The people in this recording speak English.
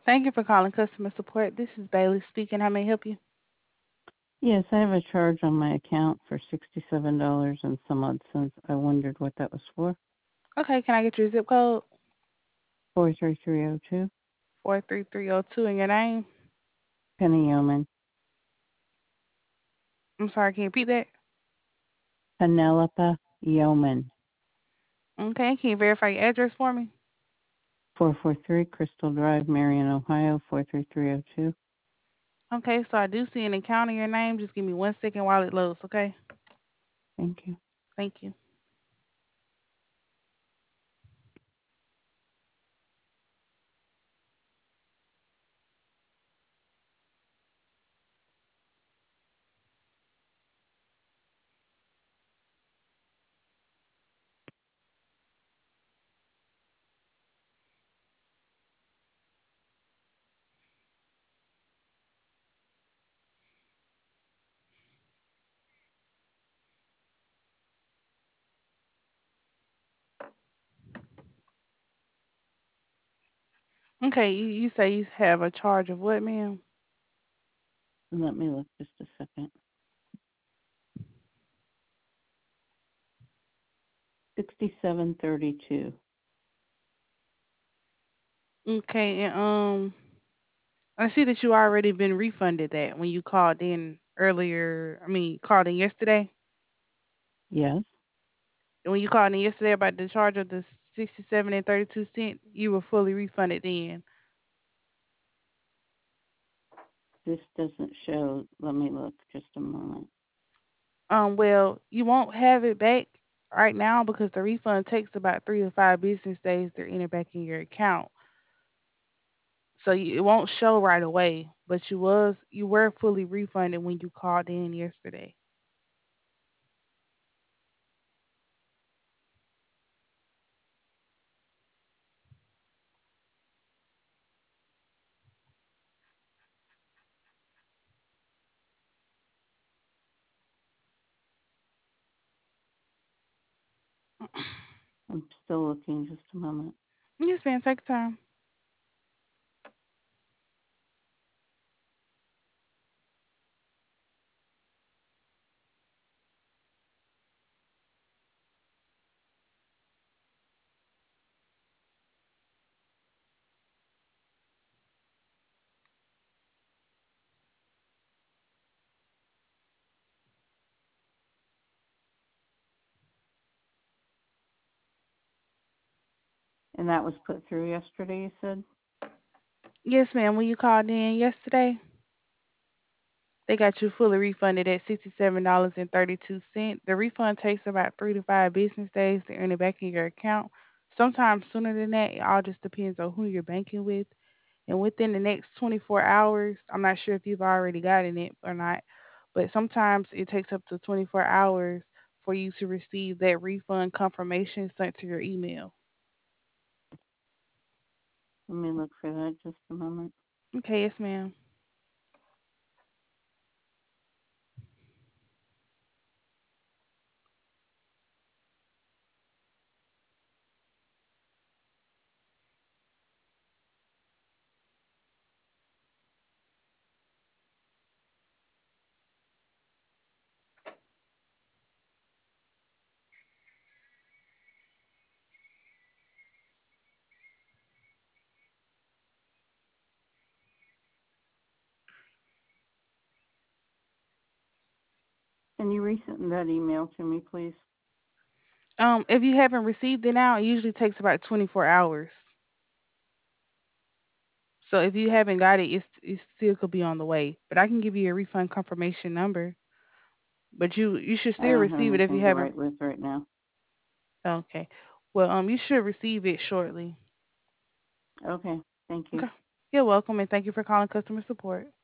Thank you for calling customer support. This is Bailey speaking. How may I help you? Yes, I have a charge on my account for $67 and some odd cents. I wondered what that was for. Okay, can I get your zip code? 43302, 43302 and your name? Penny Yeoman. I'm sorry, can you repeat that? Penelope Yeoman. Okay, can you verify your address for me? 443 Crystal Drive, Marion, Ohio, 43302. Okay, so I do see an account in your name. Just give me 1 second while it loads, okay? Thank you. Thank you. Okay, you say you have a charge of what, ma'am? Let me look just a second. 6732. Okay, and I see that you already been refunded that when you called in earlier. Called in yesterday. Yes, When you called in yesterday about the charge of the 67 and 32 cent, you were fully refunded then. this doesn't show. Let me look just a moment. Well, you won't have it back right now because the refund takes about 3 to 5 business days to enter back in your account. So it won't show right away, but you were fully refunded when you called in yesterday. I'm still looking just a moment. Yes, man, take your time. And that was put through yesterday, you said? Yes, ma'am. When you called in yesterday, they got you fully refunded at $67.32. The refund takes about 3 to 5 business days to earn it back in your account. Sometimes sooner than that. It all just depends on who you're banking with. And within the next 24 hours, I'm not sure if you've already gotten it or not, but sometimes it takes up to 24 hours for you to receive that refund confirmation sent to your email. Let me look for that just a moment. Okay, yes, ma'am. Can you resend that email to me, please? If you haven't received it now, it usually takes about 24 hours. So if you haven't got it, it still could be on the way. But I can give you a refund confirmation number. But you should I still don't have receive it if you anything to haven't. write with right now. Okay. Well, you should receive it shortly. Okay, thank you. Okay. You're welcome, and thank you for calling customer support.